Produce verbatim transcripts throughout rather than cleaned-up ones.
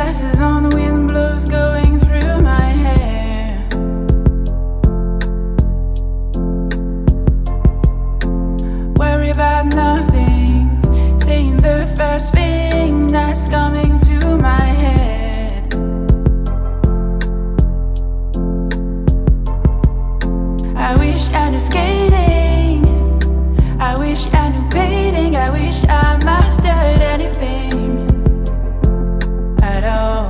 Glasses on, the wind blows going through my hair. Worry about nothing, saying the first thing that's coming to my head. I wish I knew skating, I wish I knew painting, I wish I mastered anything at all.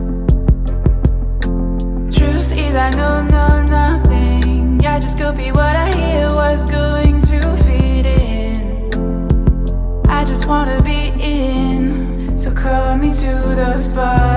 Truth is I know, know nothing. I just copy what I hear was going to fit in. I just wanna be in, so call me to the spot.